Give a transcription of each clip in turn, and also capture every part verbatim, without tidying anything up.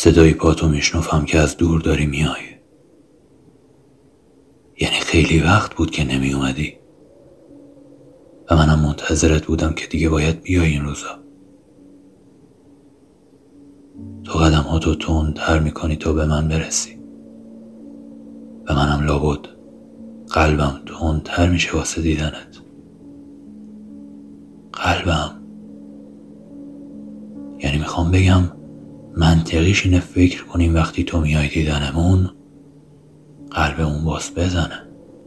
صدای پاتو میشنفم که از دور داری میای. یعنی خیلی وقت بود که نمی اومدی و منم منتظرت بودم که دیگه باید بیای این روزا. تو قدم ها تو تندتر میکنی تا به من برسی و منم لابد قلبم تندتر میشه واسه دیدنت. قلبم یعنی میخوام بگم منطقیش اینه فکر کنیم وقتی تو میای دیدنمون قلبمون باز بزنه.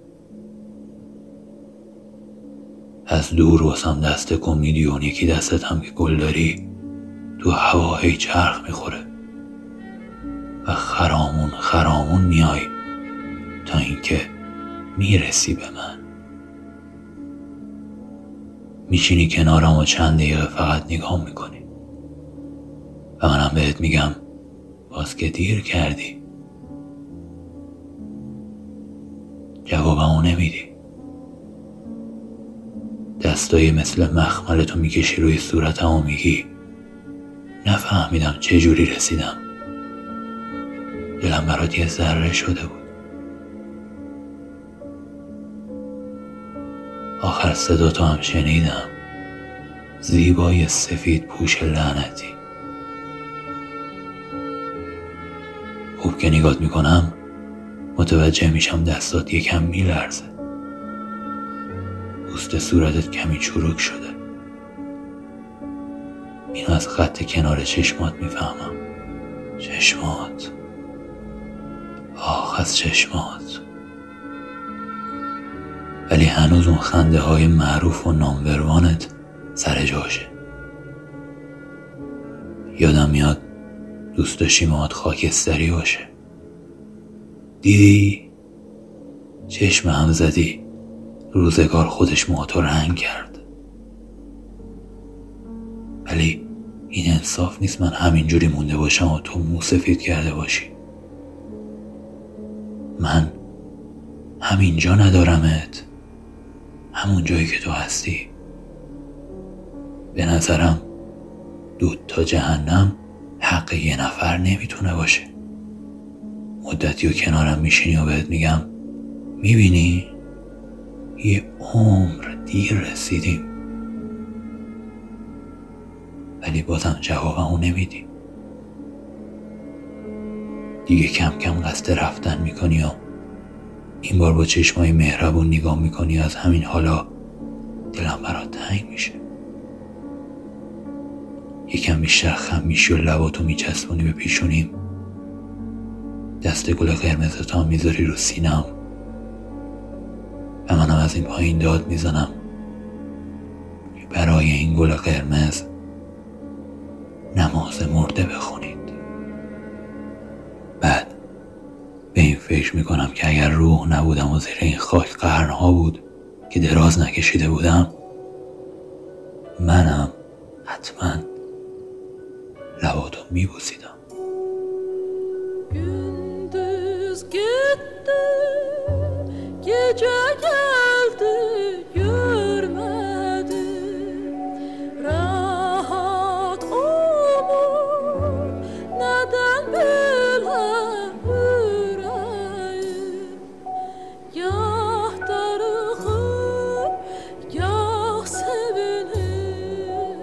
از دور واسم دست کن میدی اون یکی دستت هم که گل داری تو هوا هی چرخ میخوره و خرامون خرامون میای تا اینکه میرسی به من. میشینی کنارم و چند دقیقه فقط نگاه میکنی و منم بهت میگم باز که دیر کردی. جوابمو نمیدی. دستای مثل مخملتو میکشی روی صورتم و میگی نفهمیدم چه جوری رسیدم. دلم برات یه ذره شده بود. آخر صداتو هم شنیدم، زیبای سفید پوش لعنتی. خوب که نگات میکنم متوجه میشم دستات یکم میلرزه. پوست صورتت کمی چروک شده. اینو از خط کنار چشمات میفهمم. چشمات، آخ از چشمات. ولی هنوز اون خنده های معروف و ناموروانت سر جاشه. یادم میاد دوست داشتی موهات خاکستری باشه. دیدی؟ چشم هم زدی، روزگار خودش موهاتو رنگ کرد. ولی این انصاف نیست من همینجوری مونده باشم و تو مو سفید کرده باشی. من همینجا ندارمت، همون جایی که تو هستی. به نظرم دود تا جهنم حق یه نفر نمیتونه باشه. مدتی و کنارم میشینی و بهت میگم میبینی؟ یه عمر دیر رسیدیم، ولی بازم جوابمو نمیدی. دیگه کم کم قصد رفتن میکنی و این بار با چشمای مهربون نگاه میکنی. از همین حالا دلم برات تنگ میشه. یکم بیشتر خم میشی و لباتو میچسبونی به پیشونیم. دست گل قرمزتو هم میذاری رو سینم و منم از این پایین داد میزنم برای این گل قرمز نماز مرده بخونید. بعد به این فکر میکنم که اگر روح نبودم و زیر این خاک قرنها بود که دراز نکشیده بودم، منم حتما لباتو میبوسیدم. Gündüz gitti, gece geldi, görmedim. Rahat olur, neden böyle yüreğim? Gah darıxır, gah sevinir,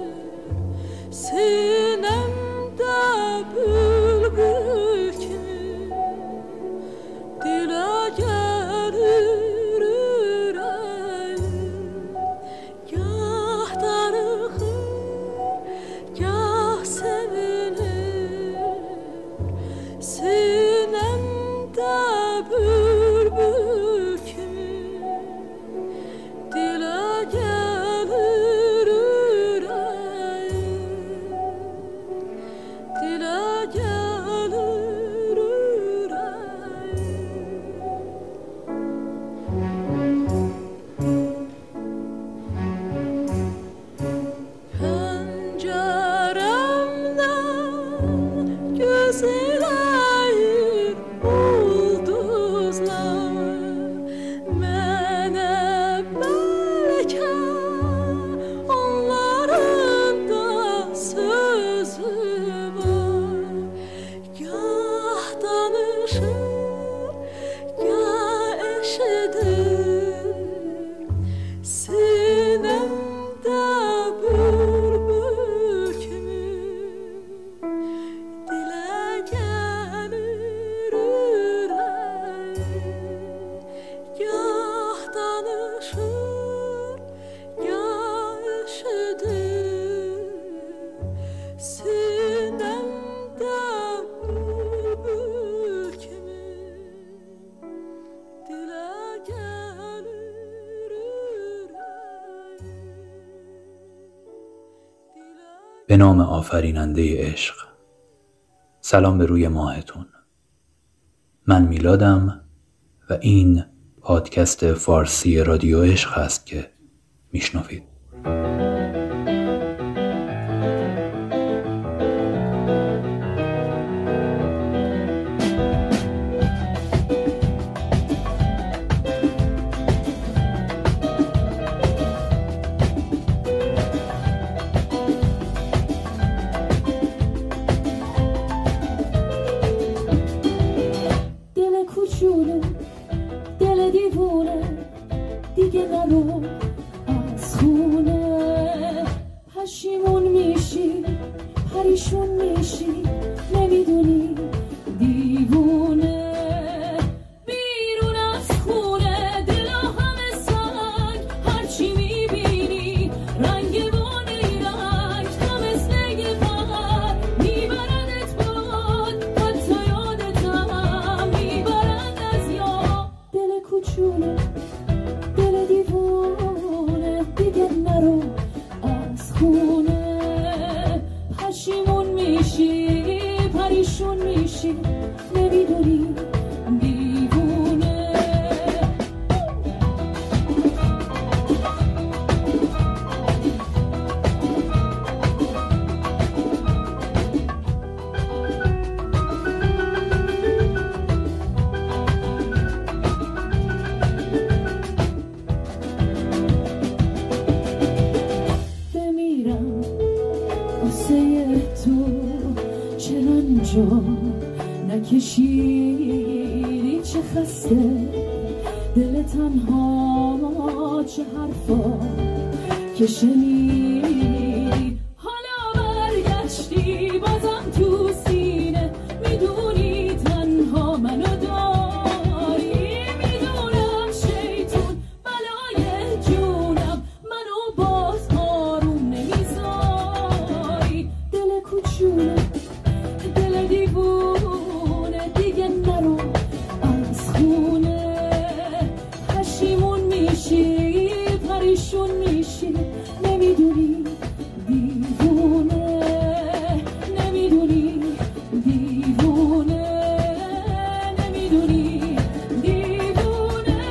sinemde bülbül kimi dile gelir yüreğim. به نام آفریننده عشق. سلام به روی ماهتون. من میلادم و این پادکست فارسی رادیو عشق هست که میشنوید. دل دیوونه دیگه نرو از خونه، پشیمون میشی پریشون میشی نمیدونی دیوونه، بیرون از خونه دلا همه سنگ، هرچی میبینی رنگ بانی رنگ، تا مثل یه فقر میبردت باد، حتی یادتم میبرند از یاد. دل کوچونه دل دیوونه دیگه نرو از خونه، پشیمون میشی پریشون میشی نمیدونی دیوونه. بمیرم واسه تو چرا اینجا نکشیدی، چه خسته دل تنها، چه حرفا که شنیدی، حالا برگشتی بازم تو سینه، میدونی تنها منو داری، میدونم شیطون بلای جونم، منو باز آروم نمیذاری. دل کوچونه دل دیوونه دیگه نرو از خونه، پشیمون میشی پریشون میشی نمیدونی دیوونه، نمیدونی دیوونه، نمیدونی دیوونه.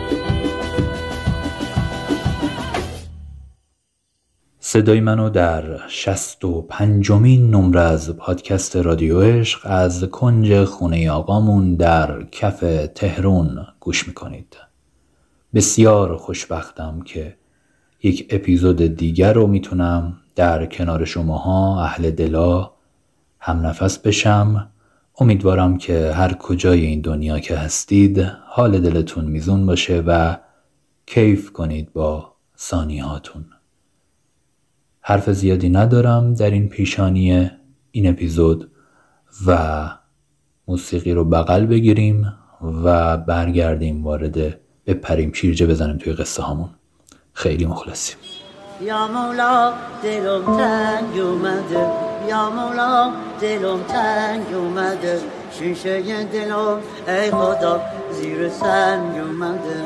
صدای منو در شصت و پنجمین نمره از پادکست رادیو عشق از کنج خونه آقامون در کف تهران گوش میکنید. بسیار خوشبختم که یک اپیزود دیگر رو میتونم در کنار شماها اهل دلا هم نفس بشم. امیدوارم که هر کجای این دنیا که هستید حال دلتون میزون باشه و کیف کنید با ثانیهاتون. حرف زیادی ندارم در این پیشانی این اپیزود و موسیقی رو بغل بگیریم و برگردیم وارد بپریم شیرجه بزنیم توی قصه هامون. خیلی مخلصیم. یا مولا دلم تنگ اومده، یا مولا دلم تنگ اومده، شیشه دلم ای خدا زیر سنگ اومده،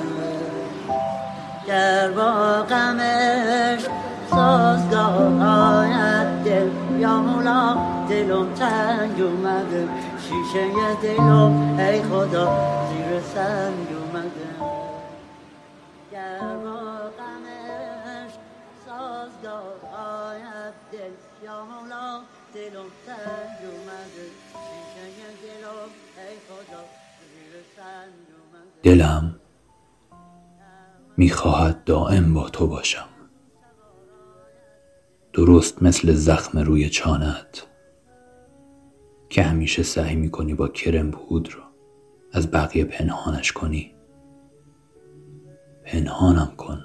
گر با غمش سازگار آید دل، یا مولا دلم تنگ اومده، شیشه دلم ای خدا زیر سنگ اومده، گر با غمش سازگار آید دل، یا مولا دلم تنگ اومده، شیشه دلم ای خدا زیر سنگ اومده. دلم میخواهد دائم با تو باشم، درست مثل زخم روی چانت که همیشه سعی میکنی با کرم پودر از بقیه پنهانش کنی. پنهانم کن،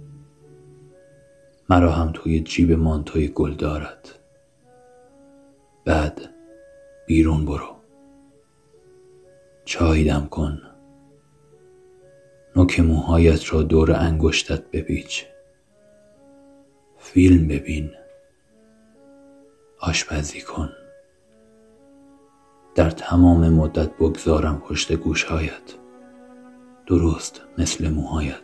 مرا هم توی جیب مانتوی گل دارد. بعد بیرون برو، چای دم کن، نوک موهایت را دور انگشتت بپیچ، فیلم ببین، آشپزی کن، در تمام مدت بگذارم پشت گوشهایت، درست مثل موهایت.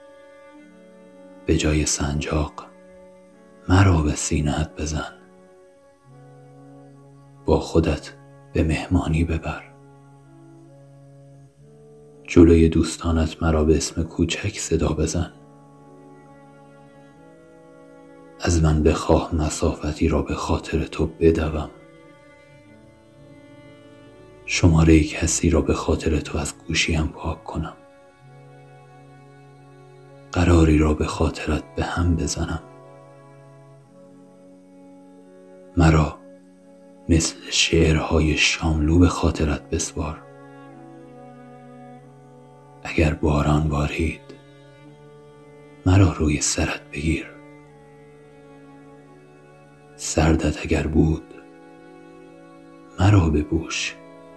به جای سنجاق مرا به سینه‌ات بزن، با خودت به مهمانی ببر. جلوی دوستانت مرا به اسم کوچک صدا بزن. از من بخواه مسافتی را به خاطر تو بدوم. شماره کسی را به خاطر تو از گوشیم پاک کنم. قراری را به خاطرت به هم بزنم. مرا مثل شعرهای شاملو به خاطرت بسپار. اگر باران بارید مرا روی سرت بگیر. سردت اگر بود مرا بپوش.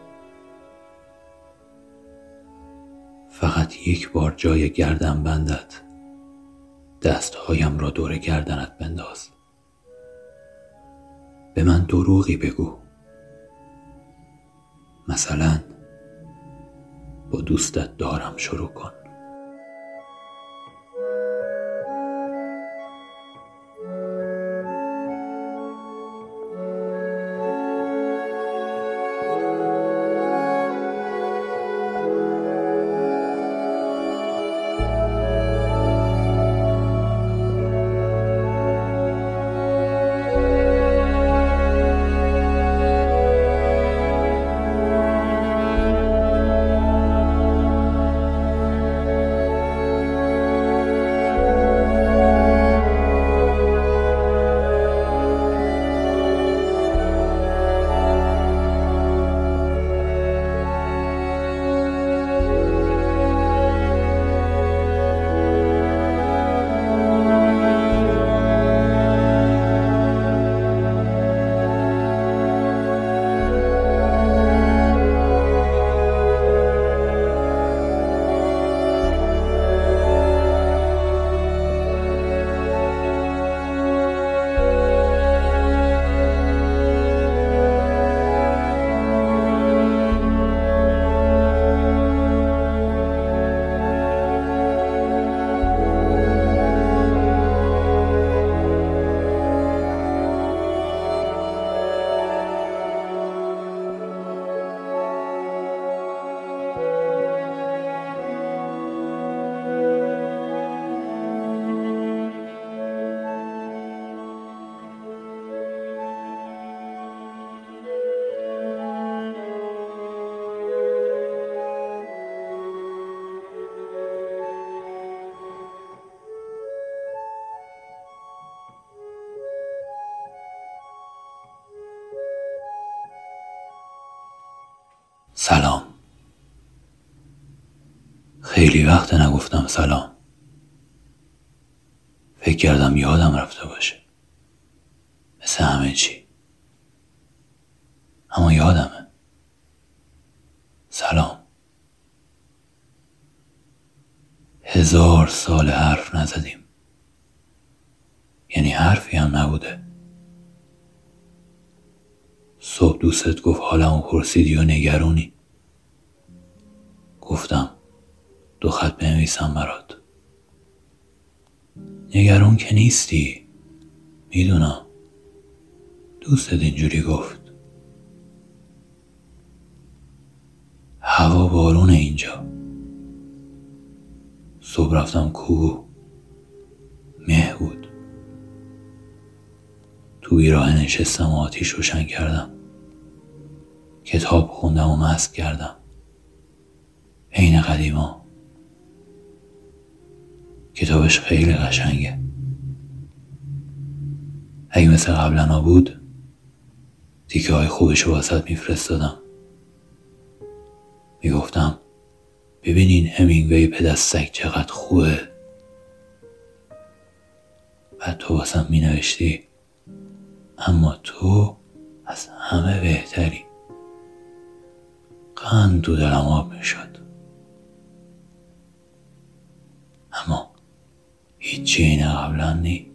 فقط یک بار جای گردن بندت دستهایم را دور گردنت بنداز. به من دروغی بگو. مثلا با دوستت دارم شروع کن. سلام. خیلی وقت نگفتم سلام. فکر کردم یادم رفته باشه، مثل همه چی، اما یادمه. سلام. هزار سال حرف نزدیم، یعنی حرفی هم نبوده. صبح دوستت گفت حالمو پرسیدی و نگرونی. گفتم دو خط بنویسم برات. نگران که نیستی، میدونم. دوستت اینجوری گفت. هوا بارونه اینجا. صبح رفتم کوه، مه بود. تو بیراه نشستم و آتیش روشن کردم. کتاب خوندم و مست کردم. عین قدیما. کتابش خیلی قشنگه. اگه مثل قبلا بود تیکه های خوبشو واسط میفرستادم. میگفتم ببینین همینگوی پدستک چقدر خوبه. بعد تو واسم مینوشتی اما تو از همه بهتری. قند تو دلم آب میشد. اما هیچی این قبلا نی.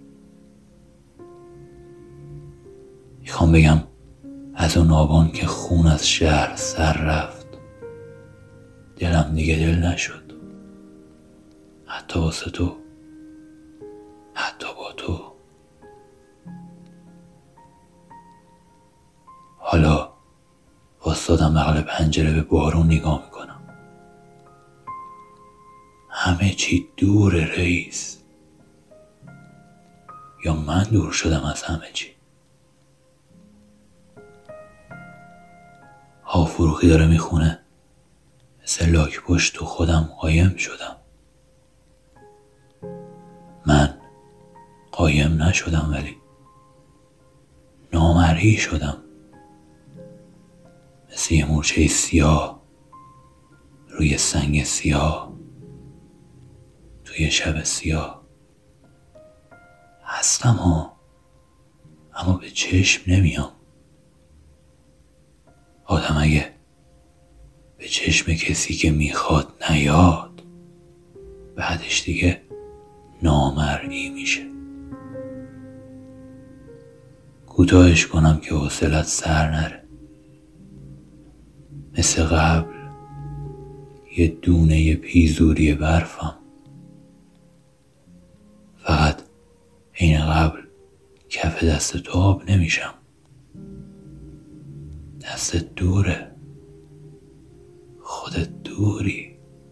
میخوام بگم از اون آبان که خون از شهر سر رفت دلم دیگه دل نشد. حتی واسه تو، حتی با تو. حالا ایستادم بغل پنجره به بارون نگاه میکنم. همه چی دوره رئیس، یا من دور شدم از همه چی؟ هافروخی داره میخونه، مثل لاک پشت تو خودم قایم شدم. من قایم نشدم ولی نامرئی شدم، مثل یه مورچه سیاه روی سنگ سیاه توی شب سیاه. هستم ها، اما به چشم نمیام. آدم اگه به چشم کسی که میخواد نیاد، بعدش دیگه نامرئی میشه. کوتاهش کنم که حوصلت سر نره. مثل قبل یه دونه پیزوری برفم، فقط این قبل کف دست تو آب نمیشم. دست دوره، خودت دوری.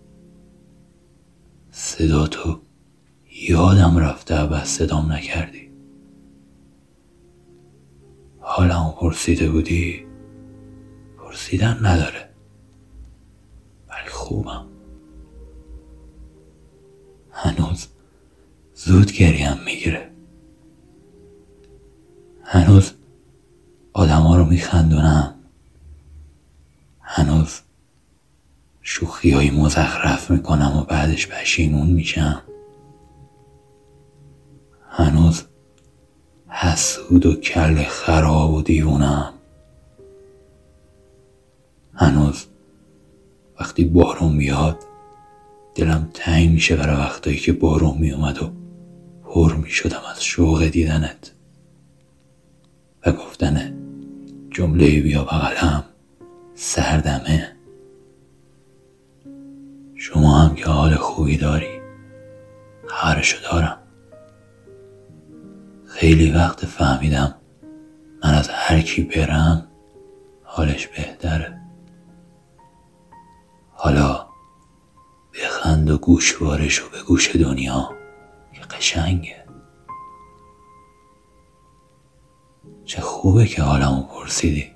صدا تو یادم رفته بس صدام نکردی. حالمو پرسیده بودی، پرسیدن نداره، ولی خوبم. هنوز زود گریم میگیره، هنوز آدم ها رو میخندونم، هنوز شوخی های مزخرف میکنم و بعدش پشیمون میشم، هنوز حسود و کل خراب و دیوونم، هنوز وقتی بارون بیاد دلم تنگ میشه برای وقتایی که بارون میومد و پر میشدم از شوق دیدنت و گفتن جمله بیا بغلم سردمه. شما هم که حال خوبی داری، خبرشو دارم. خیلی وقت فهمیدم من از هر کی برم حالش بهتره. حالا بخند و گوشوارشو به گوش دنیا که قشنگه. چه خوبه که حالمو پرسیدی.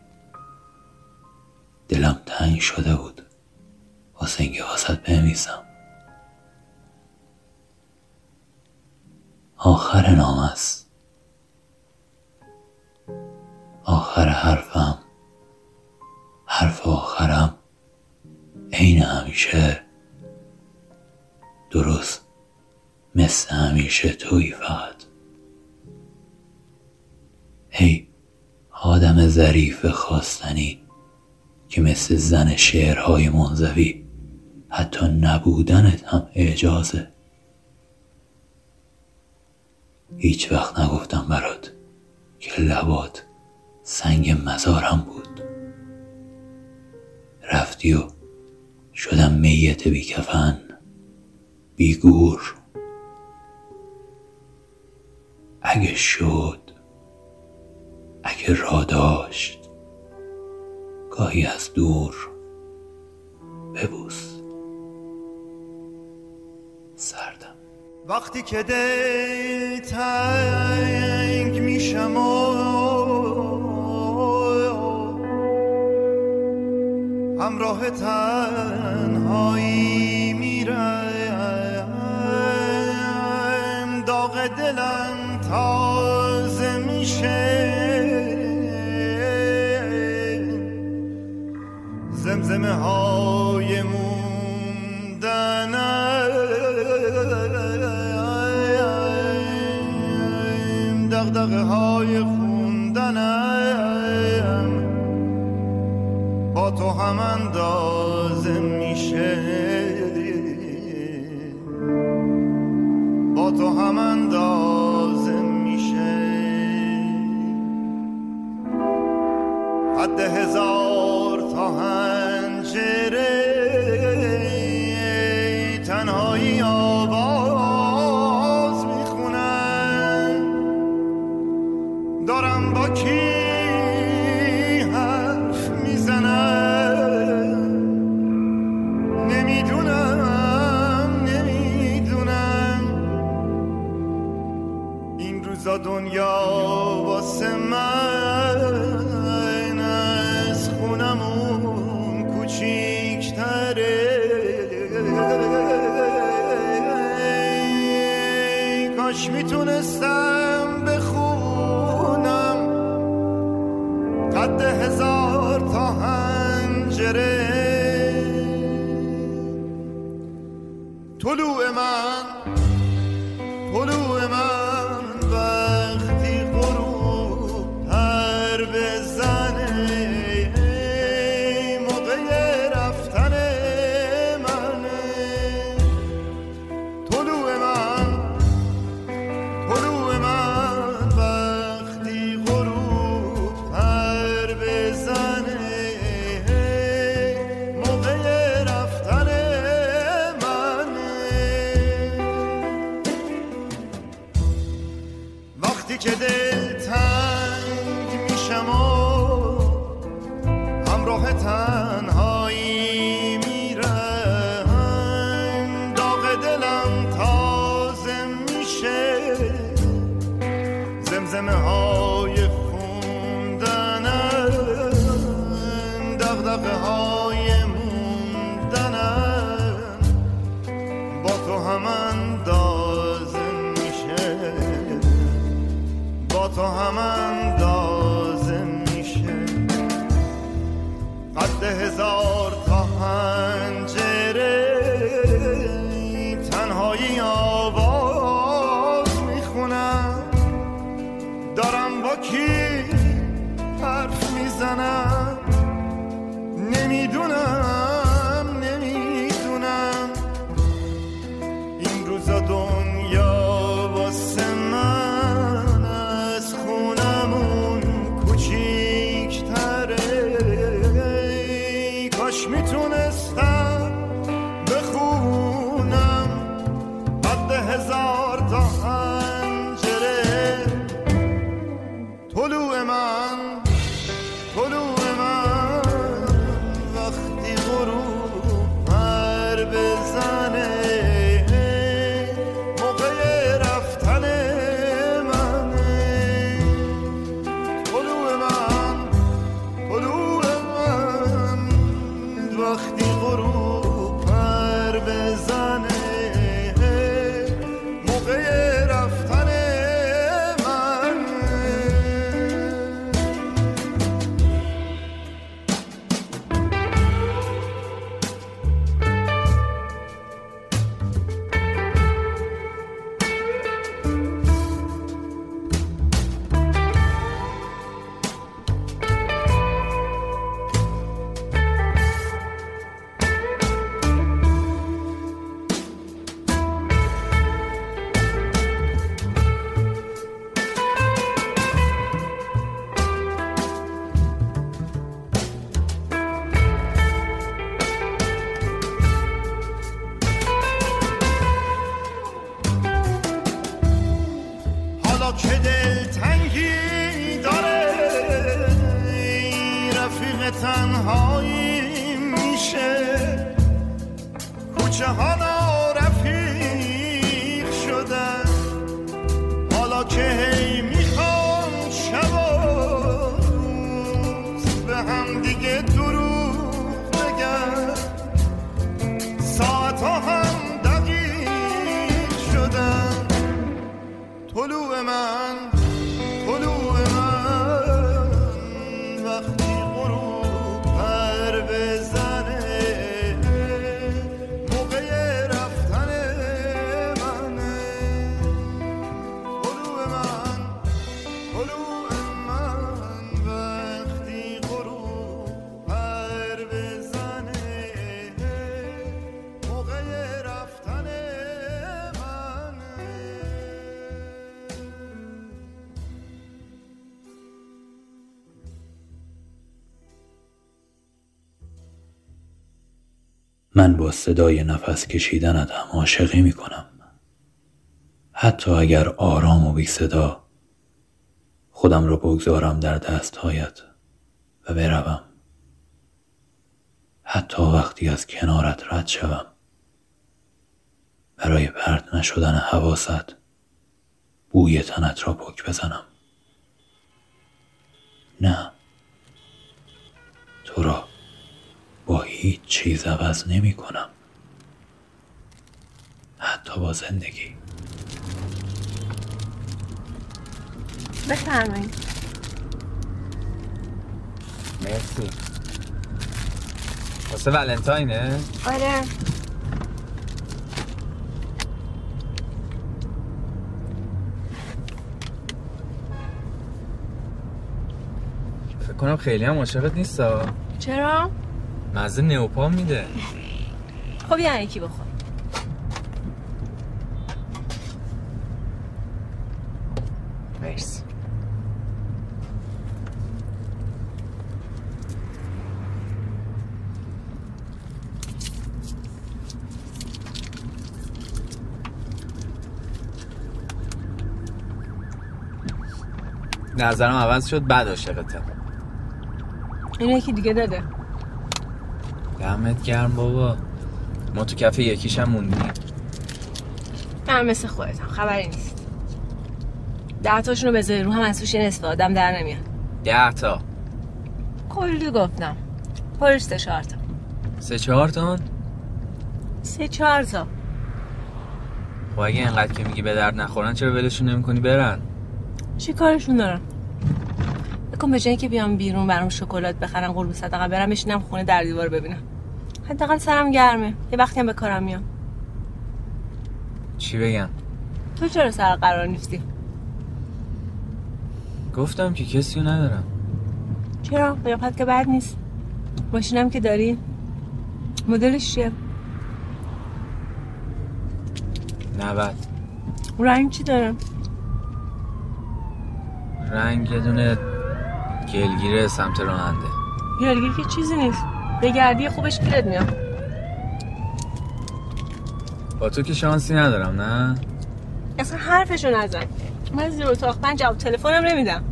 دلم تنگ شده بود واسه اینکه واسط بنویسم. آخر نامه است، آخر حرفم، حرف آخرم عین همیشه، درست مثل همیشه تویی فقط. هی آدم ظریف خواستنی که مثل زن شعرهای منزوی حتی نبودنت هم اعجازه. هیچ وقت نگفتم برات که لبات سنگ مزارم بود. رفتی و شدم میت بی کفن، بی گور. اگه شد، اگه را داشت، گاهی از دور ببوس سردم. وقتی که دل تنگ میشم و همراه تنهایی میرم، داغ دلم تازه میشه، زمزمه های موندنم، دغدغه های خوندنم با تو هم اندازه میشه، با تو هم اندازه میشه. حد هزار تا هنجره تنهایی آواز میخونن، دارم با کی حرف میزنم، روزا دنیا واسه من از خونمون کوچیک‌تره، کاش میتونستم بخونم قد هزار تا حنجره. طلوع من طلوع من وقتی غروب پر بزنه، موقع رفتن منه. طلوع من طلوع من وقتی غروب پر بزنه، موقع رفتن که دل تنگ میشم و همراه تنهایی میرم، داغ دلم تازه میشه، زمزمه های خوندنم، دغدغه های موندنم، با تو هم اندازه میشه، با تو هم اندازه میشه. قد هزار تا حنجره، تنهایی آواز میخونم، دارم با کی حرف میزنم، نمیدونم نمیدونم. این روزا دنیا واسه من از خونمون کوچیک‌تره، کاش میتونستم بخونم قد هزار تا حنجره. طلوع من طلوع من وقتی غروب پر بزنه، که دل تنگی داره، رفیق تنهایی میشه، کوچه ها نارفیق شدن، حالا که هی میخوام شب و روز به هم دیگه دروغ بگن، ساعت ها هم دقیق شدن. طلوع من طلوع من وقتی غروب پر بزنه، موقع رفتن منه. طلوع من طلوع من وقتی غروب پر بزنه، موقع رفتن من با صدای نفس کشیدنت هم عاشقی میکنم، حتی اگر آرام و بی صدا خودم را بگذارم در دستهایت و بروم، حتی وقتی از کنارت رد شوم برای پرت نشدن حواست بوی تنت را پک بزنم. نه، تو را با هیچ چیز عوض نمی کنم، حتی با زندگی. بفرمایید. مرسی. واسه ولنتاینه؟ آره. فکر کنم خیلی هم عاشقت نیستا. چرا؟ مزه نئوپام میده. خب یعنی یکی بخور. مرسی. نظرم عوض شد، بعد عاشقتم. اینو یکی دیگه داده. دمت گرم بابا. ما تو کف یکیش هم موندیم. من مثل خودتم، خبری نیست. ده تاشون رو بذاری رو هم از توش نصف آدم در نمیاد. ده تا کلی گفتم. پرش سه چهار تا. سه چهار تان؟ سه چهار تا. خب اگه اینقدر که میگی به درد نخورن چرا ولشون نمی کنی برن؟ چی کارشون دارم؟ بکن به جایی که بیام بیرون برام شکلات بخرم قربون صدقه برم بشینم خونه در دیوار ببینم. حداقل سرم گرمه. یه وقتی هم به کارم میام. چی بگم؟ تو چرا سر قرار نیستی؟ گفتم که کسی رو ندارم. چرا؟ قیافت که بد نیست. ماشینم که داری؟ مدلش چیه؟ نود. رنگ چی داره؟ رنگ یه دونه گلگیره سمت راننده. گلگیر که چیزی نیست. بگردی خوبش گیرت میام. با تو که شانسی ندارم نه؟ اصلا حرفشو نزن. من زیر اتاق من جواب تلفنم نمیدم.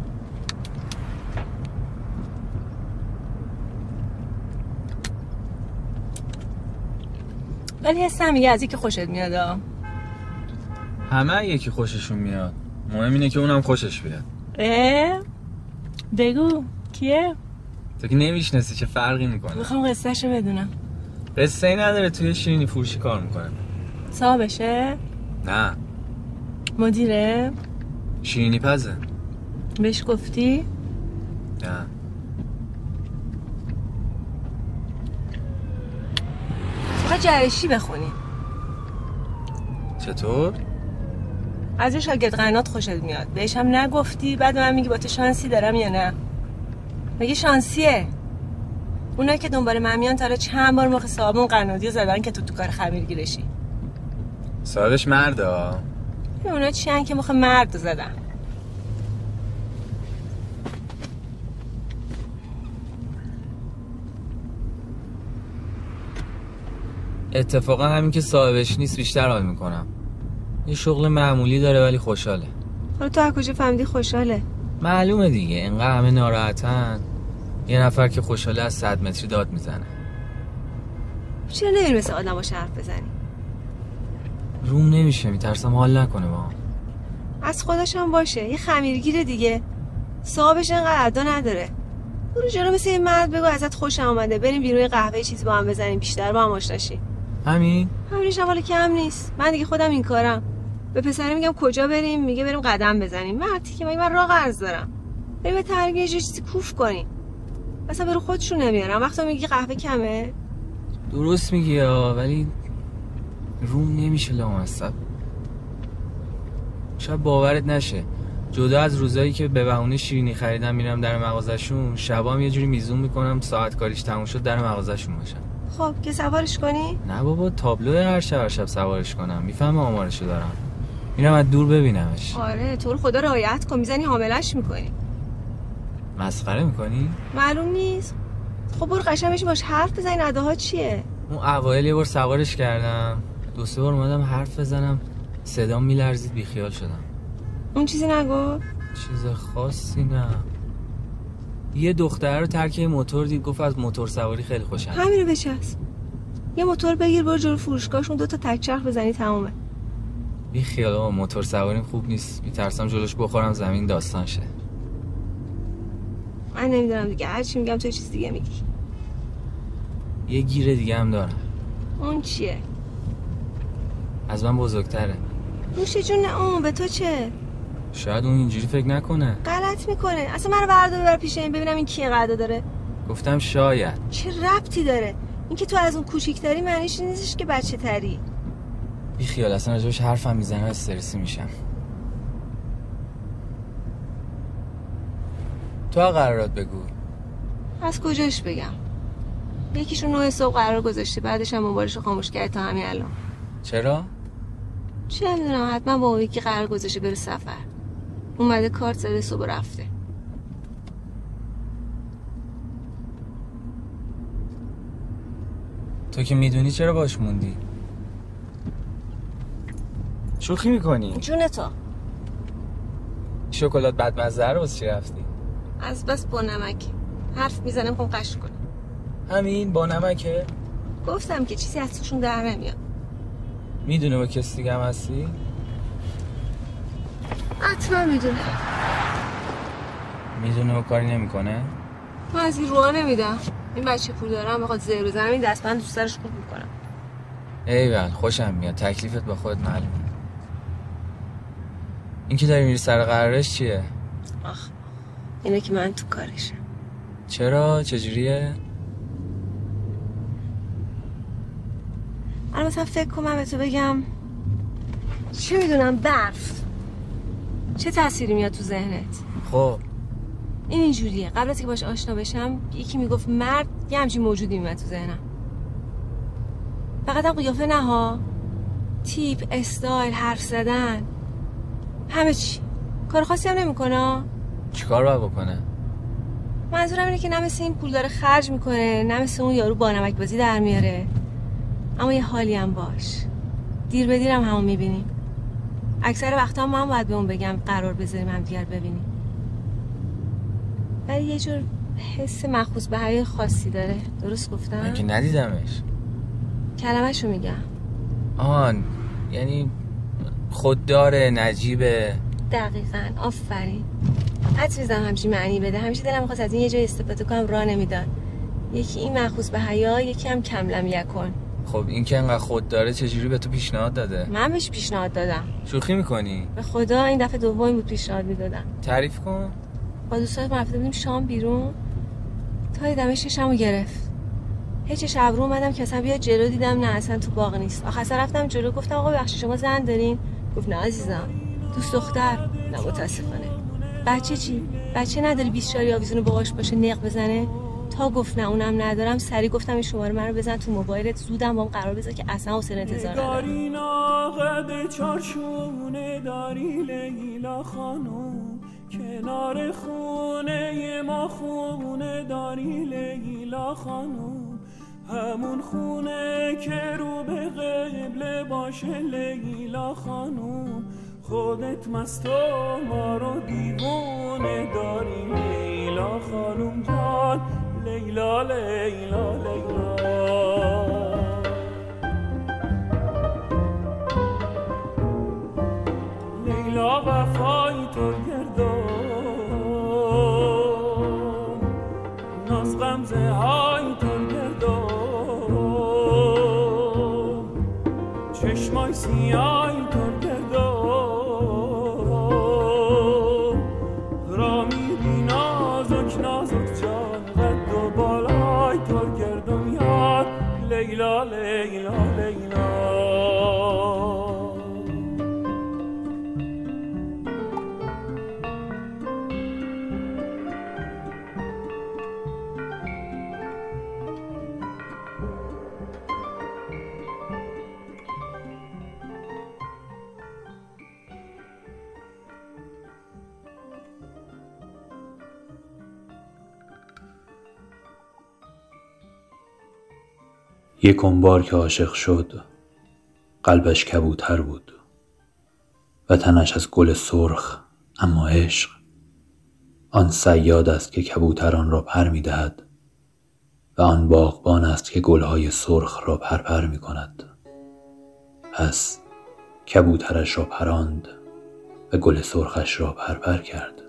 ولی حسم میگه از اینکه خوشت میاد. همه یکی خوششون میاد. مهم اینه که اونم خوشش بیاد. اه؟ بگو کیه؟ تو که نمیشناسی چه فرقی میکنه؟ میخوام قصهشو بدونم. قصه ای نداره، توی شیرینی فروشی کار میکنه. صاحبشه؟ نه. مدیره؟ شیرینی پزه. بهش گفتی؟ نه. فقط جرشی بخونی. چطور؟ از یه شاگرد قنات خوشت میاد. بهش هم نگفتی بعد من میگی با تو شانسی دارم یا نه؟ مگه شانسیه؟ اونا که دنبال من میان تا حالا چند بار مخ صابون قنادی زدن که تو تو کار خمیرگیرشی. صاحبش مرده ها. اونا چی هن که مخ مرد زدن؟ اتفاقا همین که صاحبش نیست بیشتر حال میکنم. یه شغل معمولی داره ولی خوشحاله. حالا تو از کجا فهمیدی خوشحاله؟ معلومه دیگه، اینقدر همه ناراحتن. یه نفر که خوشحاله از صد متری داد میزنه. چرا نمیری مثل آدم باشه حرف بزنی؟ روم نمیشه، میترسم حال نکنه با هم. از خودش هم باشه، یه خمیرگیر دیگه. صاحبش اینقدر ادا نداره. برو جلو مثل یه مرد بگو ازت خوشم اومده، بریم بیرون قهوه چیزی با هم بزنیم، بیشتر با هم آشنا شیم. همین؟ همینش هم حالا کم نیست. من دیگه خودم این کارم. به پسره میگم کجا بریم، میگه بریم قدم بزنیم. مردی که من راه قرض دارم. بریم به ترگه یه چیزی کوف کنیم. مثلا برو خودشون نمیارم. وقتی میگی قهوه کمه، درست میگی ها، ولی روم نمیشه لامصب. شاید باورت نشه، جدا از روزایی که به بهونه شیرینی خریدم میرم در مغازشون، شبام یه جوری میزون میکنم ساعت کاریش تموم شد در مغازشون باشم. خب که سوارش کنی؟ نه بابا، تابلو هر شب هر شب سوارش کنم. میفهمم آمارشو دارم، میرم از دور ببینمش. آره تو رو خدا رعایت کن، میزنی حاملش میکنی. مسخره میکنی؟ معلوم نیست. خب برو قشنگ بشین باش حرف بزنین. اداها چیه؟ اون اوایل یه بار سوارش کردم، دو سه بار اومدم حرف بزنم صدام میلرزید بیخیال شدم. اون چیزی نگو؟ چیز خاصی نه. یه دختر رو ترک موتور دید، گفت از موتور سواری خیلی خوشم. همین رو بچسب. یه موتور بگیر برو جلو فروشگاهشون دو تا تک چرخ بزنی تمومه. بی خیال آقا، موتور سواریم خوب نیست، میترسم جلوش بخورم زمین داستان شه. من نمیدونم دیگه، هر چی میگم تو چیز دیگه میگی. یه گیره دیگه هم دارم. اون چیه؟ از من بزرگتره. نوش جون اون، به تو چه؟ شاید اون اینجوری فکر نکنه. غلط میکنه. اصلا منو بردار ببر پیش این ببینم این کیه قدا داره. گفتم شاید. چه ربطی داره؟ اینکه تو از اون کوچیک‌تری معنیش نیستش که بچه تری. بی خیال، اصلا راجبش حرفم میزنم استرسی میشم. تو قرارات بگو. از کجاش بگم؟ یکیشون نه صبح قرار گذاشته، بعدش هم موبایلشو خاموش کرد تا همین الان. چرا؟ چه میدونم، حتما با اون یکی قرار گذاشته بره سفر. اومده کارت زده صبح رفته. تو که میدونی چرا باش موندی؟ شوخی میکنی؟ جون تو. شکلات بدمزه رو واسه چی رفتی؟ از بس با نمک حرف میزنم کن قش کنم. همین با نمکه؟ گفتم که چیزی از توشون در نمیاد. میدونه با کسی دیگه هم هستی؟ حتما میدونه. میدونه و کاری نمیکنه؟ من از این روها نمیدم. این بچه پول دارم بخواد زیر و زمین دستبند دوست سرش خوب میکنم. ایول، خوشم میاد. تکلیفت با خودت معلومه. این که داری میری سر قرارش چیه؟ آخ، اینه که من تو کارشم. چرا؟ چجوریه؟ الان مثلا فکر کنم به تو بگم چه میدونم، برف چه تأثیری میاد تو ذهنت؟ خب این اینجوریه، قبل از که باش آشنا بشم یکی میگفت مرد، یه همچین موجودی میاد تو ذهنم. فقط هم قیافه نه ها، تیپ، استایل، حرف زدن، همه چی. کار خاصی هم نمیکنه. چیکار باید بکنه؟ منظورم اینه که نه مثل این پول داره خرج میکنه، نه مثل اون یارو با نمک بازی در میاره، اما یه حالی هم باش. دیر به دیرم همون میبینیم. اکثر وقتا هم من باید به اون بگم قرار بذاریم هم دیگر ببینیم، ولی یه جور حس مخصوص به حیای خاصی داره. درست گفتم؟ من که ندیدمش. کلمه‌شو میگم. آن یعنی خودداره، نجیبه. دقیقاً، آفرین. حد میزم همچین معنی بده. همیشه دلم می‌خواست از این یه جای استفاده کنم، راه نمیداد. یکی این مخصوص به حیا، یکی هم کم لم یکن. خب این که انقدر خودداره چجوری به تو پیشنهاد داده؟ من بهش پیشنهاد دادم. شوخی میکنی؟ به خدا این دفعه دومی بود پیشنهاد میدادم. تعریف کن. با دوستان رفته بودیم شام بیرون، تا دیدم ششمو گرفت. هیچ ابرو اومدم که اصلا بیا جلو، دیدم نه اصلا تو باغ نیست. آخه اصلا رفتم جلو، گفتم آقا ببخشید شما زن دارین؟ گفت نه عزیزم. دوست دختر؟ نه متاسفانه. بچه چی؟ بچه نداری بیست شاری آویزون باهاش باشه نق بزنه؟ تا گفت نه اونم ندارم، سری گفتم این شماره منو بزن تو موبایلت، زودم باهم قرار بذار که اصلا حوصله انتظار ندارم. داری ناقد چارشونه داری لیلا خانوم، کنار خونه ما خونه داری لیلا خانوم، همون خونه که رو به قبله باشه لیلا خانوم، خودت مست و ما رو دیوونه داری لیلا خانوم جان، لیلا لیلا لیلا. لیلا وفای تو گردم، ناز غمزه های تو گردم، چشمای سیای تو گردم، را میبی نازک نازک جان، قد و بالای تو گردم یاد، لیلا لیلا لیلا. یکم بار که عاشق شد قلبش کبوتر بود و تنش از گل سرخ، اما عشق آن صیاد است که کبوتران را پر می دهد و آن باغبان است که گلهای سرخ را پرپر می کند. پس کبوترش را پراند و گل سرخش را پرپر کرد.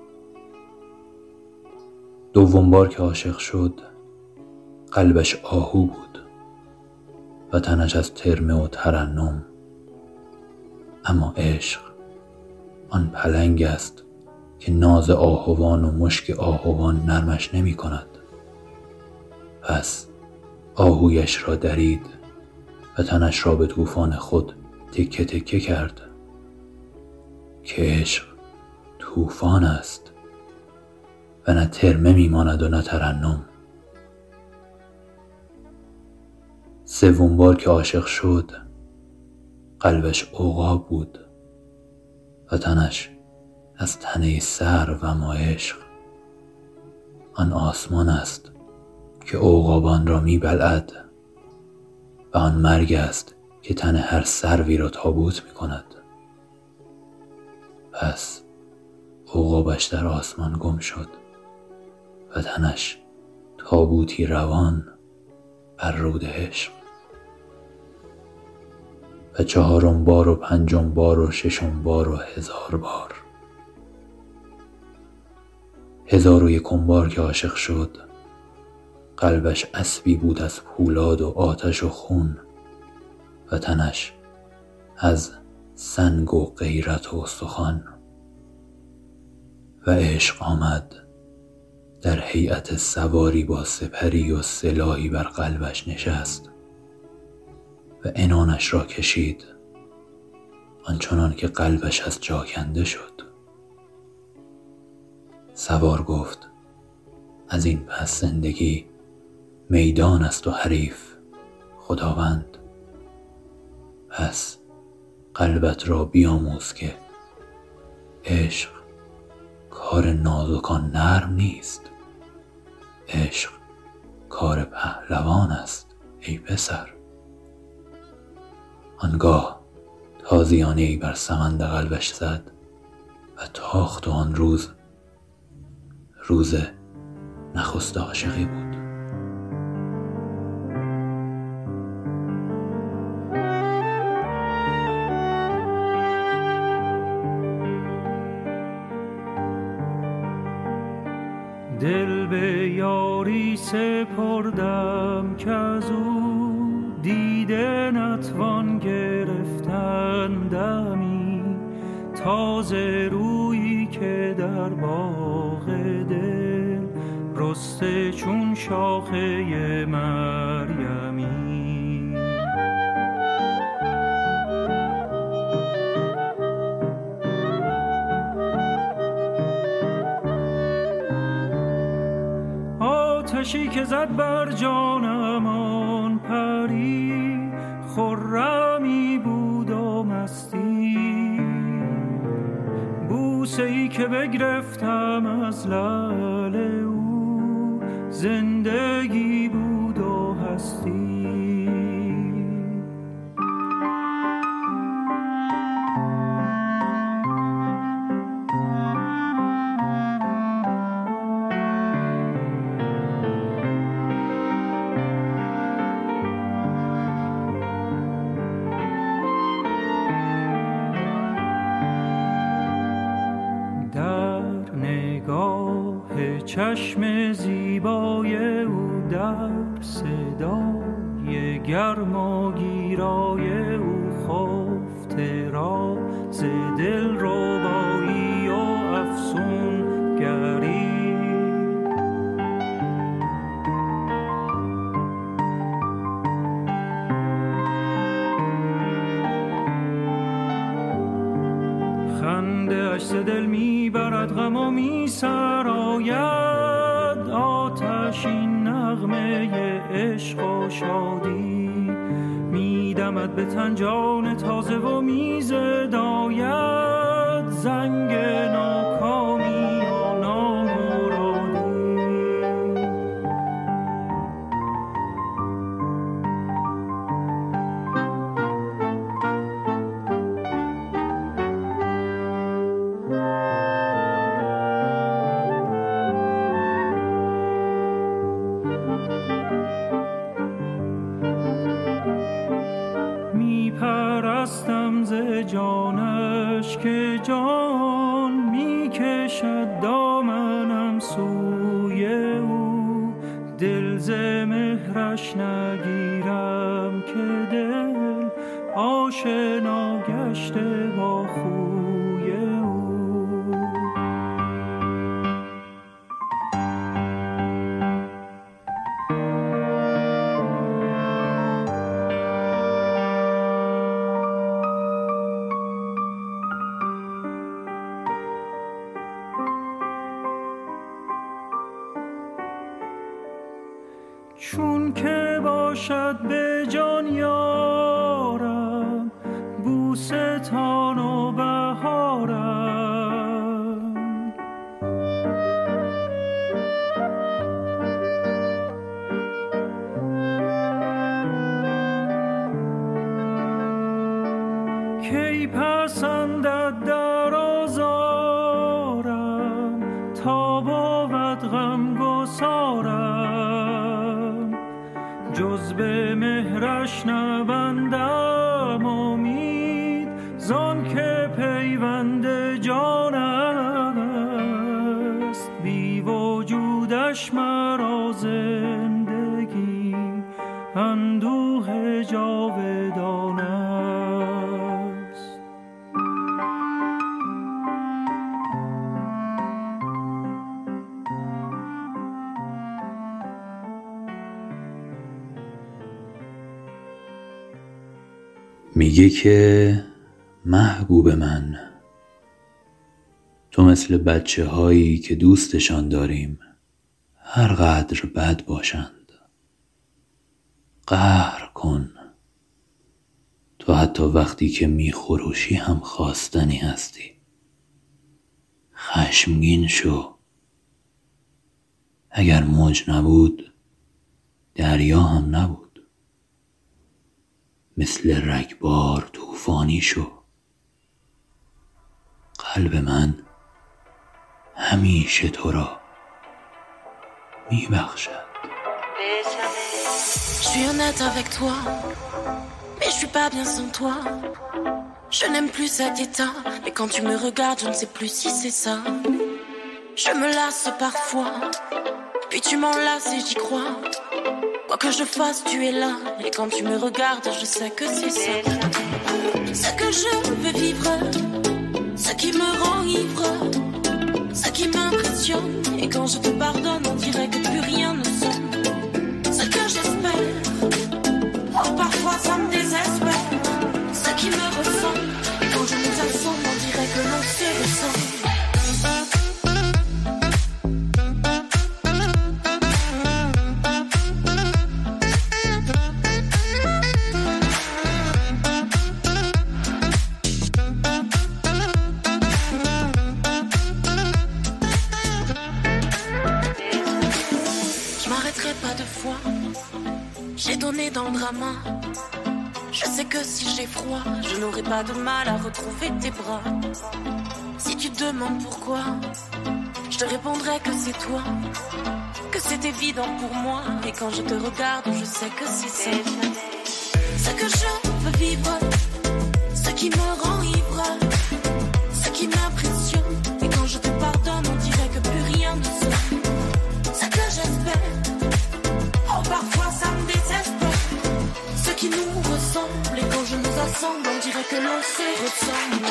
دوم بار که عاشق شد قلبش آهو بود و تنش از ترمه و ترنم. اما عشق آن پلنگ است که ناز آهوان و مشک آهوان نرمش نمی کند. پس آهویش را درید و تنش را به طوفان خود تکه تکه کرد که عشق طوفان است و نه ترمه میماند و نه ترنم. سوم بار که عاشق شد قلبش عقاب بود و تنش از تنه سر و ما عشق آن آسمان است که عقابان را میبلعد و آن مرگ است که تن هر سروی را تابوت میکند. پس عقابش در آسمان گم شد و تنش تابوتی روان بر رود عشق. و چهارم بار و پنجم بار و ششم بار و هزار بار. هزار و یکم بار که عاشق شد قلبش اسبی بود از پولاد و آتش و خون و تنش از سنگ و غیرت و استخوان. و عشق آمد در هیئت سواری با سپری و سلاحی بر قلبش نشست و عنانش را کشید آنچنان که قلبش از جا کنده شد. سوار گفت از این پس زندگی میدان است و حریف خداوند. پس قلبت را بیاموز که عشق کار نازکان نرم نیست، عشق کار پهلوان است ای پسر. آنگاه تازیانه‌ای بر سمند قلبش زد و تاخت و آن روز روز نخست عاشقی بود. دل به یاری سپردم که از او دیده نتوان گرفتن دمی، تازه رویی که در باغ دل رسته چون شاخه مریمی. آتشی که زد بر جانم آن پری، خرمی بود و مستی، بوسه‌ای که بگرفتم از لعل او، زندگی بود و هستی. چشم زیبای او، در صدای گرم و گیرای او، خفته را ز دل ربایی و افسون گری. خنده اش ز دل میبرد غم و میسراید، آتشین نغمه عشق و شادی، میدمد به تن جان تازه و میزداید، زنگ ناکامی و نامرادی. میپرستم ز جان می کشد دامنم سوی او، دل ز مهرش نگیرم که دل آشنا گشته با خوی او. چون که باشد به جان یارم، بوستان و بهارم، کی پسندد در آزارم، تا بود غم گسارم، جز به مهرش نبندم امید، زان که پیوند جان است، بی وجودش مرا زندگی اندوه جاودان است. میگه که محبوب من، تو مثل بچه هایی که دوستشان داریم هر قدر بد باشند، قهر کن، تو حتی وقتی که میخروشی هم خواستنی هستی، خشمگین شو، اگر موج نبود دریا هم نبود، مثل رگبار طوفانی شو، قلب من همیشه تو را میبخشد. Je suis honnête avec toi, mais je suis pas bien sans toi. Je n'aime plus cet état, mais quand tu me regardes, je ne sais plus si c'est ça. Je me lasse parfois, puis tu m'enlaces et j'y crois. Quoi que je fasse, tu es là, et quand tu me regardes, je sais que c'est ça. Ce que je veux vivre, ce qui me rend ivre, ce qui m'impressionne, et quand je te pardonne, on dirait que plus rien ne sonne. Ce que j'espère, oh parfois ça me désespère, ce qui me ressemble, et quand je nous assemble, on dirait que l'on se ressemble. J'ai donné dans le drama. Je sais que si j'ai froid, je n'aurai pas de mal à retrouver tes bras. Si tu te demandes pourquoi, je te répondrai que c'est toi, que c'est évident pour moi. Et quand je te regarde, je sais que c'est ça. Ce que je veux vivre, ce qui me rend ivre, ce qui m'impressionne. Et quand je te pardonne, on dirait que plus rien ne sonne. Ce que j'espère, oh parfois ça me désespère, ce qui nous ressemble, et quand je nous assemble, on dirait que l'on se ressemble.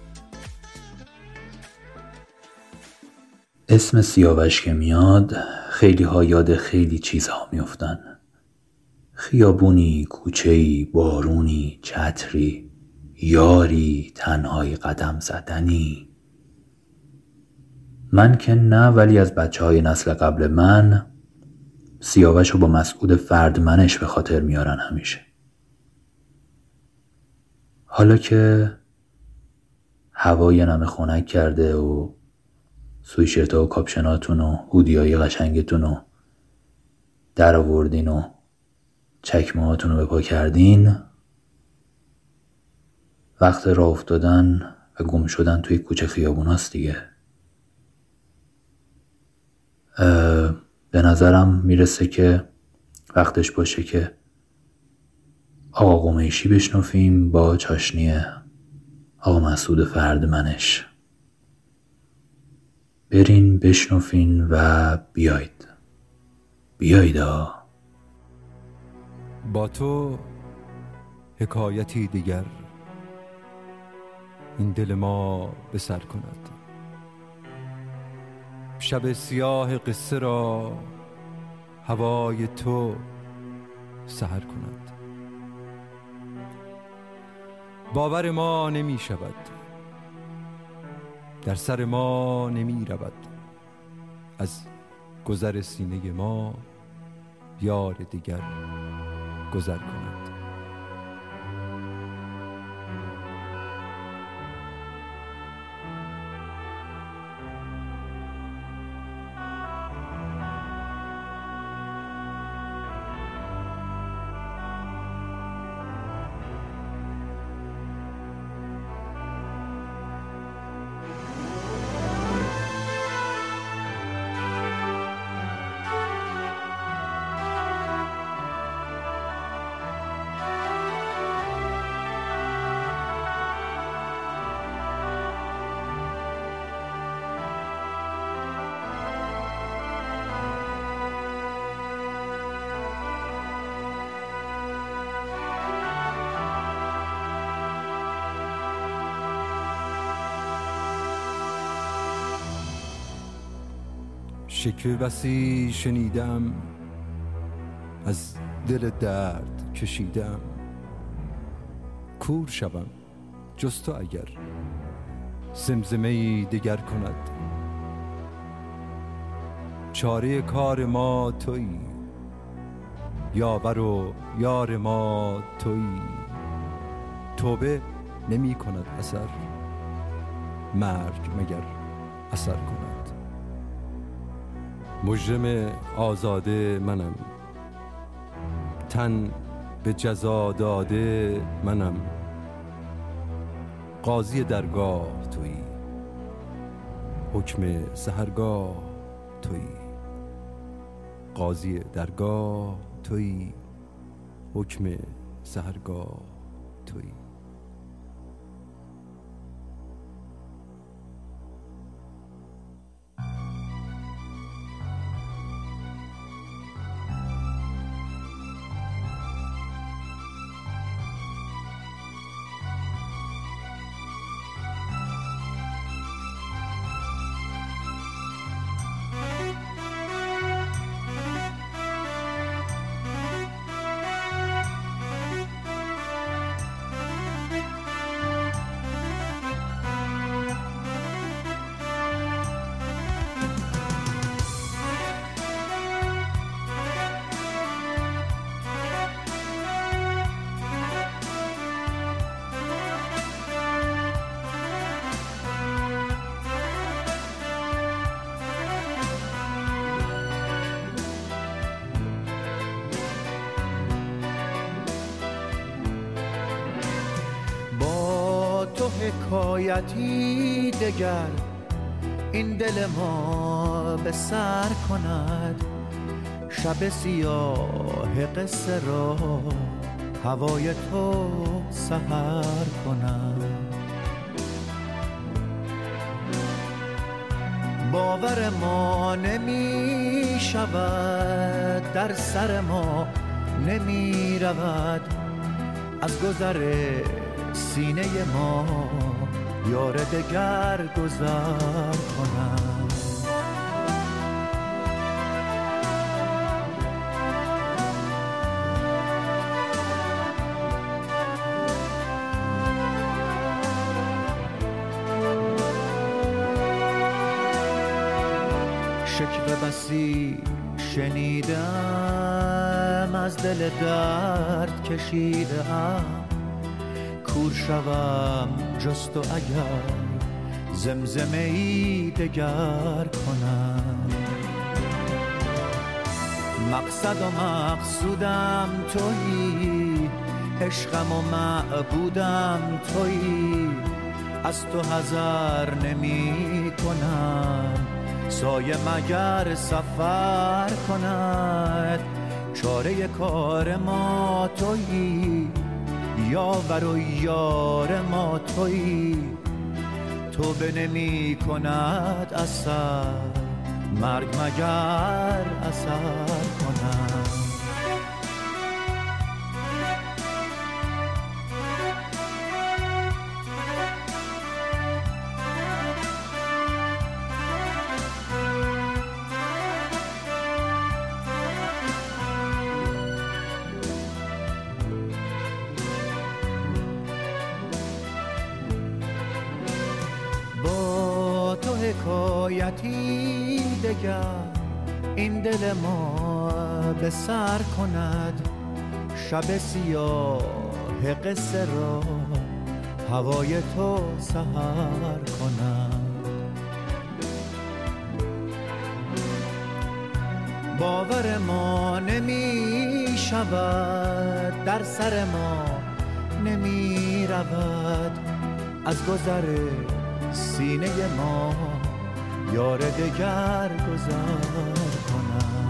اسم سیاوش که میاد خیلی ها یاد خیلی چیزها میافتن. خیابونی، کوچه‌ای، بارونی، چتری، یاری، تنهایی قدم زدنی. من که نه، ولی از بچه های نسل قبل من سیاوش رو با مسعود فردمنش به خاطر میارن همیشه. حالا که هوای نمه خنک کرده و سویشرتا و کاپشناتون و هودیای قشنگتون رو در آوردین و چکمه هاتون رو به پا کردین، وقت راه افتادن و گم شدن توی کوچه خیابون هست دیگه. به نظرم میرسه که وقتش باشه که آقا قمیشی بشنفیم با چاشنی آقا مسعود فردمنش. برین بشنفین و بیاید بیاید آ. با تو حکایتی دیگر این دل ما به سر کند. شب سیاه قصه را هوای تو سحر کند. باور ما نمی شود، در سر ما نمی رود، از گذر سینه ما یار دیگر گذر کند. شکوه بسی شنیدم، از دل درد کشیدم. کور شوم جز تو اگر زمزمه‌ای دگر کند. چاره کار ما تویی، یاور و یار ما تویی. توبه نمی کند اثر، مرگ مگر اثر کند. مجرم آزاده منم، تن به جزا داده منم. قاضی درگاه تویی، حکم سحرگاه تویی. قاضی درگاه تویی، حکم سحرگاه تویی. حکایتی دگر این دل ما به سر کند. شب سیاه قصه را هوای تو سحر کند. باور ما نمی شود، در سر ما نمی رود، از گذر سینه ما یار دگر گذر کنم. شکوه بسی شنیدم از دل درد کشیدم کور شوم جست و اگر زمزمه ای دگر کنم مقصد و مقصودم تویی عشقم و معبودم تویی از تو حذر نمی کنم سایه مگر سفر کند چاره کار ما تویی یاور و یار ما تویی توبه نمی کند اثر مرگ مگر اثر کند حکایتی دگر این دل ما به سر کند شب سیاه قصه را هوای تو سحر کند باور ما نمی شود در سر ما نمی رود از گذر سینه ما یار دگر گذر کنم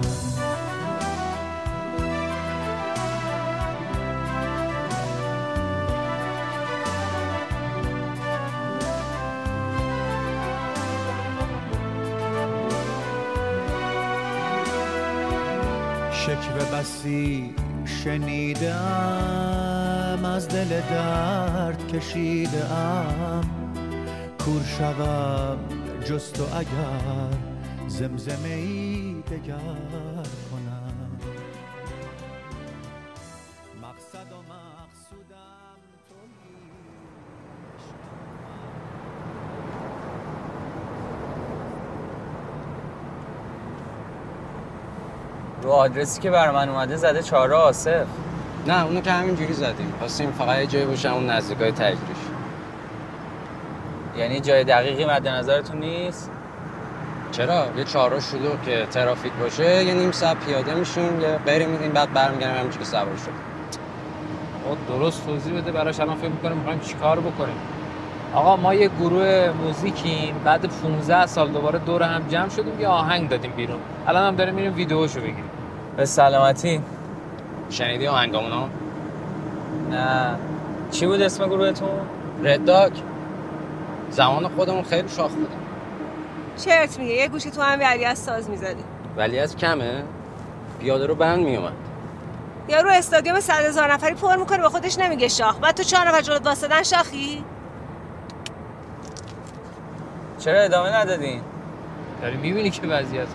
شکوه بسی شنیدم از دل درد کشیدم کور شوم جست و اگر زمزمه ای دگر کنم مقصد و مقصودم تویی رو آدرسی که بر من اومده زده چهار آصف. نه اونو که همینجوری زدیم خواستیم فقط یه جایی باشه اون نزدیکای تجریش. یعنی جای دقیقی مد نظرتون نیست؟ چرا؟ یه چهارراه شلوغ که ترافیک باشه یه نیم ساعت پیاده میشیم یه غیری میدیم بعد برمیگردیم همینجوری که سوار شد. آقا درست توضیح بده براش الان فکر می‌کنیم می‌خوایم چیکار بکنیم. آقا ما یه گروه موزیکیم بعد پانزده سال دوباره دور هم جمع شدیم یه آهنگ دادیم بیرون. الان هم داریم میریم ویدیوشو بگیریم. به سلامتی. شنیدی آهنگامونو؟ نه. چی بود اسم گروهتون؟ رد داگ. زمان خودمون خیلی شاخ بودیم. چرت میگه یه گوشی تو هم ولی از ساز میزدی. ولی از کمه؟ پیاده رو بند میومد. یا رو استادیوم صد هزار نفری پر میکنه به خودش نمیگه شاخ. بعد تو چهار نفر جلوت واسدن شاخی؟ چرا ادامه ندادین؟ داری میبینی که وضعیتو.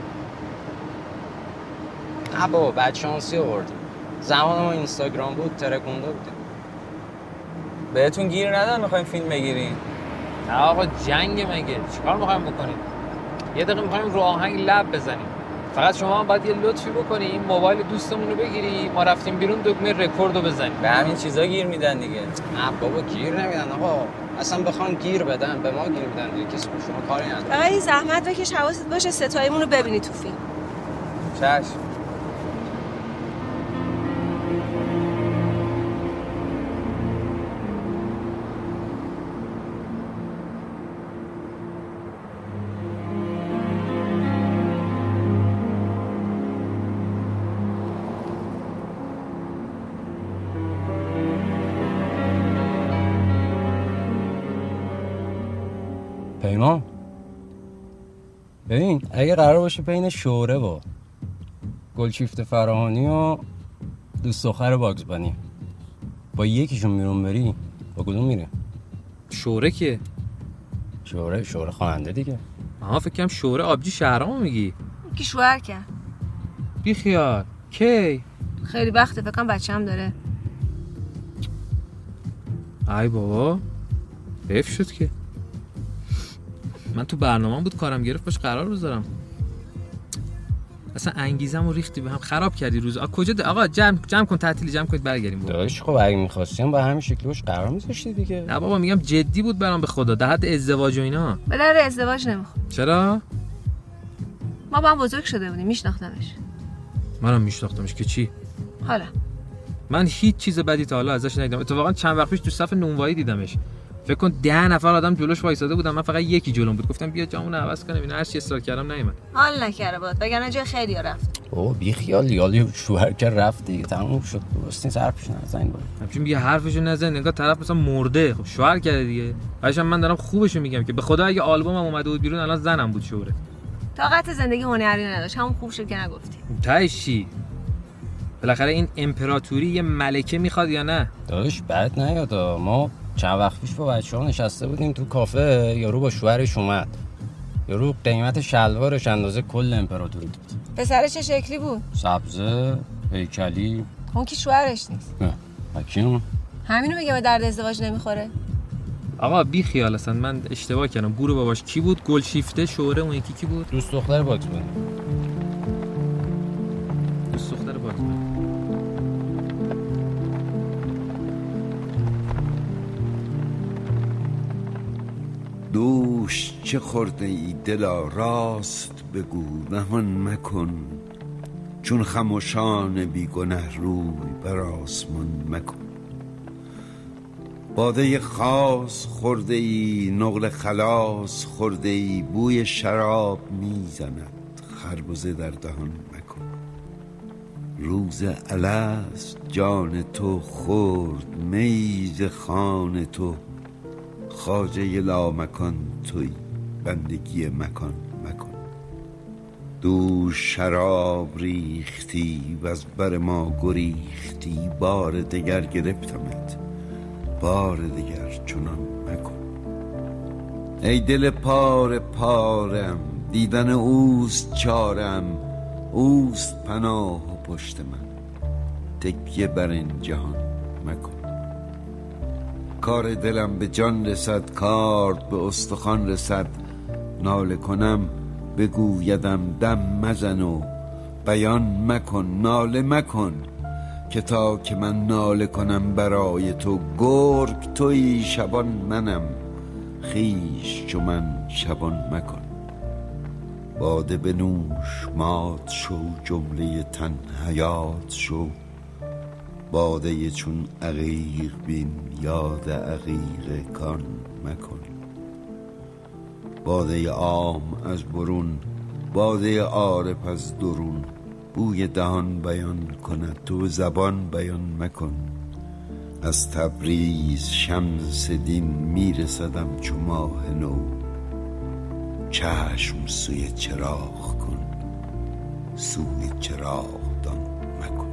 نه بابا بعد شانسی آوردیم. زمان ما اینستاگرام بود ترکونده بودیم. بهتون گیر ندادن میخوایم فیلم بگیرین؟ نه آقا جنگ مگه چیکار میخوایم بکنیم؟ یه دقیقه میخوایم رو آهنگ لب بزنیم. فقط شما هم باید یه لطفی بکنی این موبایل دوستمون رو بگیری ما رفتیم بیرون دکمه رکورد رو بزنیم. به همین چیزا گیر میدن دیگه. نه بابا گیر نمیدن آقا. اصلا بخوان گیر بدن به ما گیر میدن دیگه کسی به شما کاری نداره. آقا این زحمت بکش حواست باشه ستایمون رو ببینی تو فیلم. چشم. پیمان ببین اگه قرار باشه بین شوره و گلشیفت فراهانی و دوست دختر باگز بانی با یکیشون میرون بری با کدوم میره؟ شوره که؟ شوره شوره خواننده دیگه. آها فکر کنم شوره آبجی شهرامو میگی. کی شوهر کرد؟ بی خیال. کی؟ خیلی وقته فکر کنم بچه‌م داره. ای بابا حیف شد که من تو برنامه‌ام بود کارم گرفت باش قرار بذارم. اصلا انگیزمو ریختی به هم، خراب کردی روز. آ کجا ده؟ آقا جمع جمع کن، تعطیلی جمع کنید برگردیم. داش خب اگه می‌خواستیم با همین شکلی باش قرار می‌ذاشتی دیگه. نه بابا میگم جدی بود برام به خدا، در حد ازدواج و اینا. به در ازدواج نمیخوام. چرا؟ ما با هم بزرگ شده بودیم، میشناختمش. منم میشناختمش که چی؟ حالا من هیچ چیز بدی تا حالا ازش ندیدم. اتفاقا چند وقت پیش تو صف نونوایی دیدمش. فکر کن ده نفر آدم جلوش وایساده بودن، من فقط یکی جلوم بود. گفتم بیا جامون عوض کنیم. اینا هر چی اصرار کردم نیومد. حال نکرده بود، وگرنه جای خیلی رفت. اوه بی خیال یالی شوهر که رفت دیگه تموم شد. درست نیست حرفش نزن بود. همچین بیا حرفشو نزن، انگار طرف مثلا مرده. خب شوهر کرده دیگه. بعدش من دارم خوبشو میگم که به خدا اگه آلبومم اومده بود بیرون الان زنم بود شوره. طاقت زندگی هنری نداشت، همون خوب شد که نگفتی. تهش چی؟ بالاخره این امپراتوری یه ملکه میخواد یا نه؟ داداش بد نیاد. ما چند وقت پیش با بچه‌ها نشسته بودیم تو کافه، یارو با شوهرش اومد. یارو قیمت شلوارش اندازه کل امپراتوری داد. پسر چه شکلی بود؟ سبزه، هیکلی. اون کی شوهرش نیست؟ نه. اکیم؟ همینو میگه به درد ازدواج نمیخوره. آقا بی خیال اصلا من اشتباه کردم. گورو باباش کی بود؟ گلشیفته شوره. اون یکی کی بود؟ دوست دختر باکس بود. دوست دختر باکس بود. دوش چه خورده ای دلا راست بگو نهان مکن، چون خموشان بی گنه روی بر آسمان مکن. باده خاص خورده ای نقل خلاص خورده ای، بوی شراب میزند خربزه در دهان مکن. روز الست جان تو خورد میز خان تو، خواجه لامکان توی بندگی مکان مکن. دوش شراب ریختی و از بر ما گریختی، بار دگر گرفتمت بار دگر چنان مکن. ای دل پاره پارم دیدن اوست چارم، اوست پناه و پشت من تکیه بر این جهان مکن. کار دلم به جان رسد کارد به استخوان رسد، ناله کنم بگویدم دم مزن و بیان مکن. ناله مکن که تا که من ناله کنم برای تو، گرگ تویی شبان منم خیش چو من شبان مکن. باده بنوش مات شو جمله تن حیات شو، باده چون عقیق بین یاد عقیق کان مکن. باده عام از برون باده عارف از درون، بوی دهان بیان کند تو زبان بیان مکن. از تبریز شمس دین میرسدم چو ماه نو، چشم سوی چراغ کن سوی چراغ دان مکن.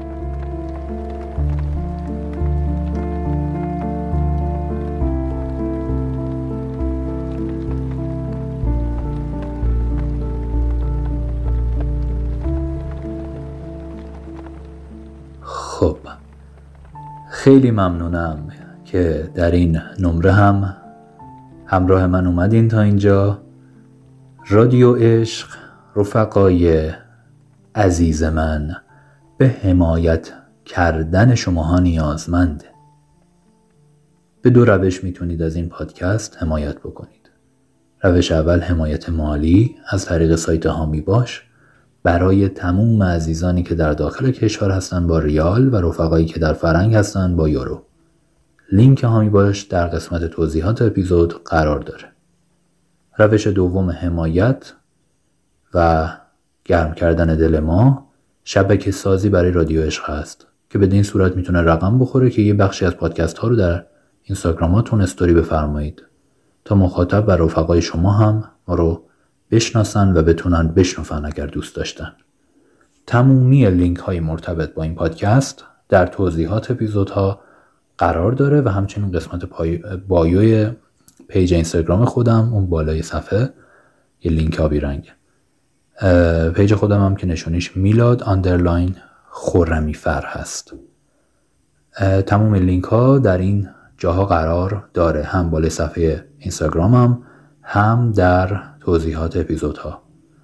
خب خیلی ممنونم که در این نمره هم همراه من اومدین تا اینجا. رادیو عشق رفقای عزیز من به حمایت کردن شماها نیازمنده. به دو روش میتونید از این پادکست حمایت بکنید. روش اول حمایت مالی از طریق سایت هامی باش برای تموم عزیزانی که در داخل کشور هستن با ریال و رفقایی که در فرنگ هستن با یورو. لینک هامی باش در قسمت توضیحات اپیزود قرار داره. روش دوم حمایت و گرم کردن دل ما شبکه سازی برای رادیو عشق هست که بدین صورت میتونه رقم بخوره که یه بخشی از پادکست ها رو در اینستاگراماتون استوری بفرمایید تا مخاطب و رفقای شما هم ما رو بشناسن و بتونن بشنفن اگر دوست داشتن. تمامی لینک های مرتبط با این پادکست در توضیحات اپیزودها قرار داره و همچنین قسمت پای... بایوی پیج اینستاگرام خودم اون بالای صفحه یه لینک آبی رنگه. پیج خودم هم که نشونیش میلاد اندرلاین خرمی فر هست. تمام لینک ها در این جاها قرار داره، هم بالای صفحه اینستاگرامم هم در توضیحات اپیزودها.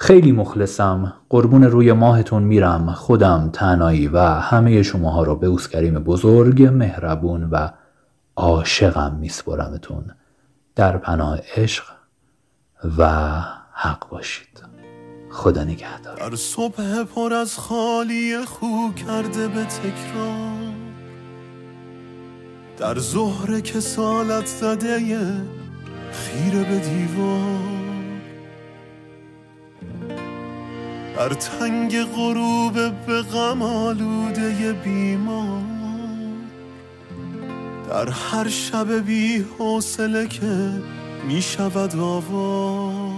خیلی مخلصم، قربون روی ماهتون میرم. خودم، تنهایی و همه شماها رو به اوسکریم بزرگ، مهربون و عاشقم میسپرمتون. در پناه عشق و حق باشید. خدا نگهدار. در صبح پر از خالی خو کرده به تکرار، در ظهر که سالت زده خیره به دیوار، در تنگ غروب به غم آلوده بیمار، در هر شب بی حوصله که می شود آوار.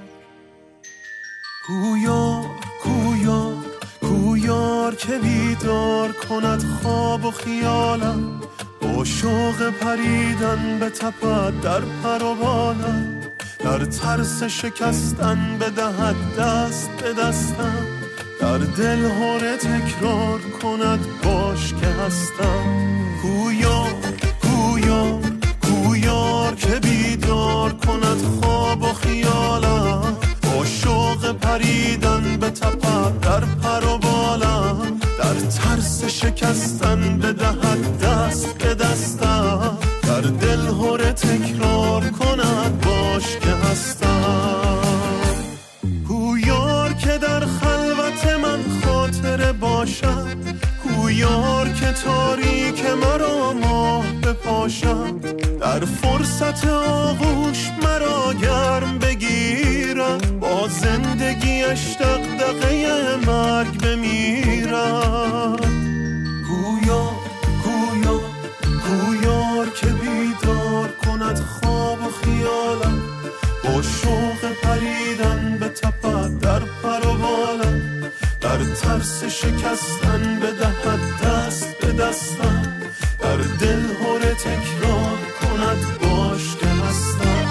کویار کویار کویار که بیدار کند خواب و خیالم، با شوق پریدن به تپد در پر و بالم، در ترس شکستن بدهد دست به دستم، در دل هره تکرار کند باش که هستم. کویار کویار کویار که بیدار کند خواب و خیالم، با شوق پریدن به تپد در پر و بالم، در ترس شکستن بدهد دست به دستم، در دل هره تکرار کند باش که هستم. کویار که در خلوت من خاطره باشد، کویار که تاریک مرا ماه بپاشد، در فرصت آغوش مرا گرم بگیرد، با زندگیش دغدغه مرگ بمیرد. کویار کویار کویار که بیدار کند خواب و خیالم، با شوق پریدن به تپد در پر و بالم، در ترس شکستن بدهد دست به دستم، در دل هره تکرار کند باش که هستم.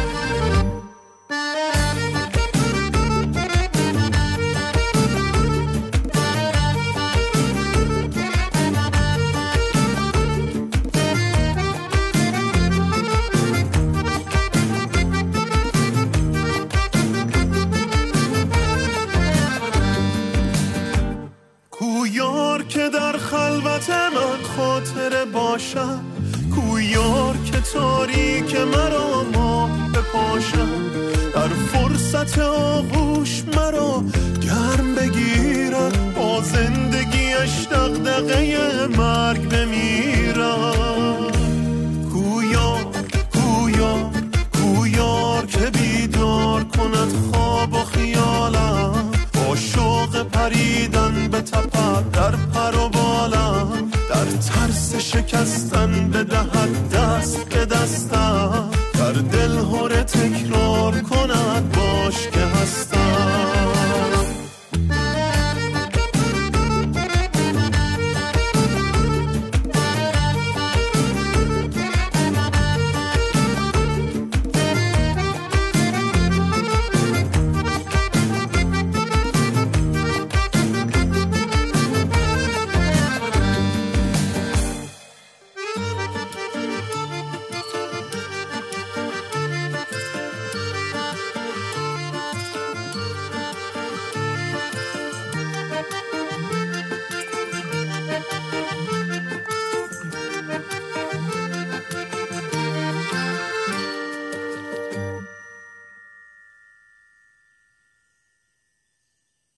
کویار که در خلوت من خاطره باشد، کویار که تاریک مرا ماه بپاشد، در فرصت آغوش مرا گرم بگیرد، با زندگی